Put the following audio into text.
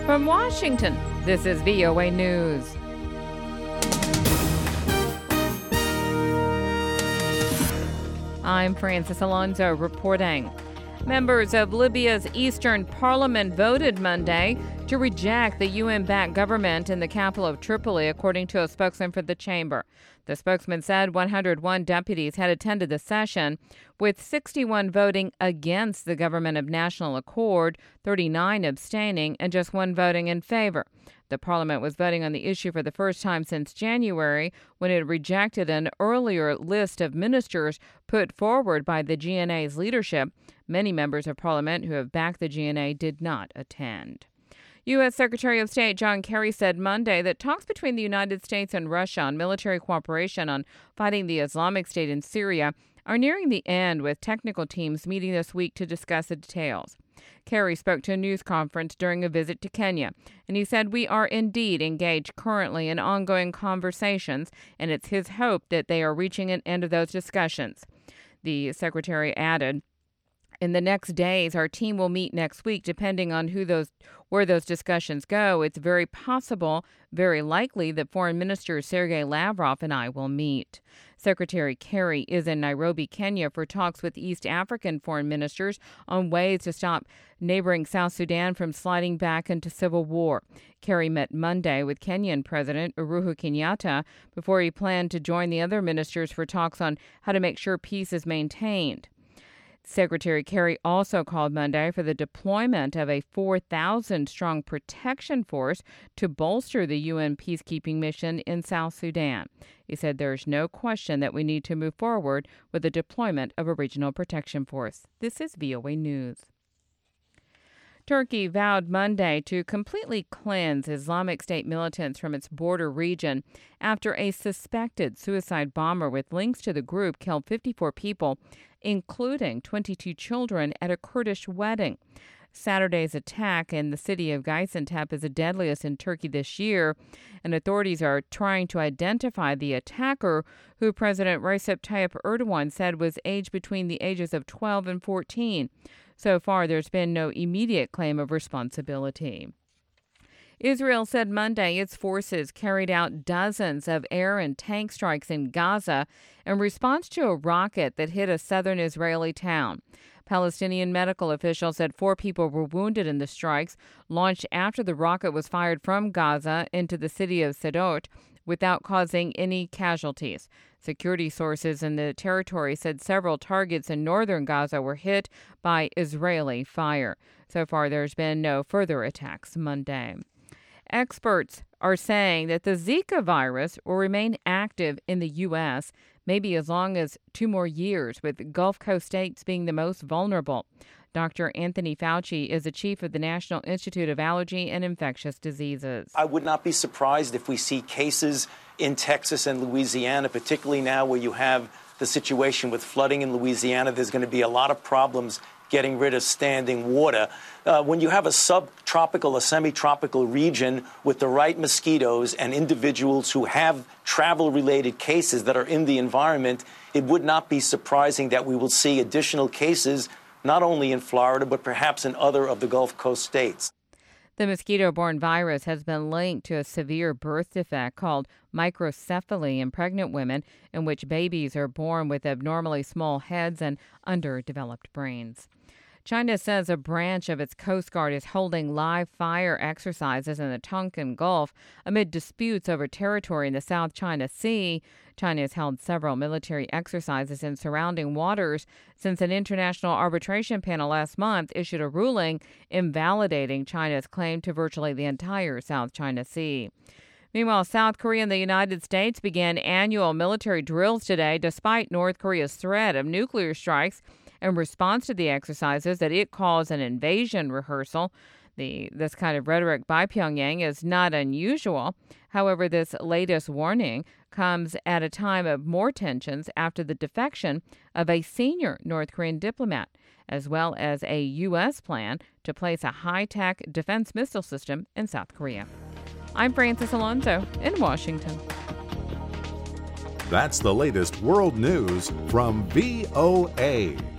From Washington, this is VOA News. I'm Francis Alonso reporting. Members of Libya's Eastern Parliament voted Monday to reject the UN-backed government in the capital of Tripoli, according to a spokesman for the chamber. The spokesman said 101 deputies had attended the session, with 61 voting against the government of national accord, 39 abstaining, and just one voting in favor. The parliament was voting on the issue for the first time since January, when it rejected an earlier list of ministers put forward by the GNA's leadership. Many members of parliament who have backed the GNA did not attend. U.S. Secretary of State John Kerry said Monday that talks between the United States and Russia on military cooperation on fighting the Islamic State in Syria are nearing the end, with technical teams meeting this week to discuss the details. Kerry spoke to a news conference during a visit to Kenya, and he said, "We are indeed engaged currently in ongoing conversations, and it's his hope that they are reaching an end of those discussions." The secretary added, "In the next days, our team will meet next week, depending on where those discussions go. It's very possible, very likely, that Foreign Minister Sergei Lavrov and I will meet." Secretary Kerry is in Nairobi, Kenya, for talks with East African foreign ministers on ways to stop neighboring South Sudan from sliding back into civil war. Kerry met Monday with Kenyan President Uhuru Kenyatta before he planned to join the other ministers for talks on how to make sure peace is maintained. Secretary Kerry also called Monday for the deployment of a 4,000-strong protection force to bolster the UN peacekeeping mission in South Sudan. He said there is no question that we need to move forward with the deployment of a regional protection force. This is VOA News. Turkey vowed Monday to completely cleanse Islamic State militants from its border region after a suspected suicide bomber with links to the group killed 54 people, including 22 children, at a Kurdish wedding. Saturday's attack in the city of Gaziantep is the deadliest in Turkey this year, and authorities are trying to identify the attacker, who President Recep Tayyip Erdogan said was aged between the ages of 12 and 14. So far, there's been no immediate claim of responsibility. Israel said Monday its forces carried out dozens of air and tank strikes in Gaza in response to a rocket that hit a southern Israeli town. Palestinian medical officials said 4 people were wounded in the strikes, launched after the rocket was fired from Gaza into the city of Sderot, without causing any casualties. Security sources in the territory said several targets in northern Gaza were hit by Israeli fire. So far, there's been no further attacks Monday. Experts are saying that the Zika virus will remain active in the U.S. maybe as long as 2 more years, with Gulf Coast states being the most vulnerable. Dr. Anthony Fauci is the chief of the National Institute of Allergy and Infectious Diseases. I would not be surprised if we see cases in Texas and Louisiana, particularly now where you have the situation with flooding in Louisiana. There's going to be a lot of problems getting rid of standing water. When you have a subtropical or semi-tropical region with the right mosquitoes and individuals who have travel-related cases that are in the environment, it would not be surprising that we will see additional cases not only in Florida, but perhaps in other of the Gulf Coast states. The mosquito-borne virus has been linked to a severe birth defect called microcephaly in pregnant women, in which babies are born with abnormally small heads and underdeveloped brains. China says a branch of its Coast Guard is holding live fire exercises in the Tonkin Gulf amid disputes over territory in the South China Sea. China has held several military exercises in surrounding waters since an international arbitration panel last month issued a ruling invalidating China's claim to virtually the entire South China Sea. Meanwhile, South Korea and the United States began annual military drills today, despite North Korea's threat of nuclear strikes in response to the exercises that it calls an invasion rehearsal. This kind of rhetoric by Pyongyang is not unusual. However, this latest warning comes at a time of more tensions after the defection of a senior North Korean diplomat, as well as a U.S. plan to place a high-tech defense missile system in South Korea. I'm Francis Alonso in Washington. That's the latest world news from VOA.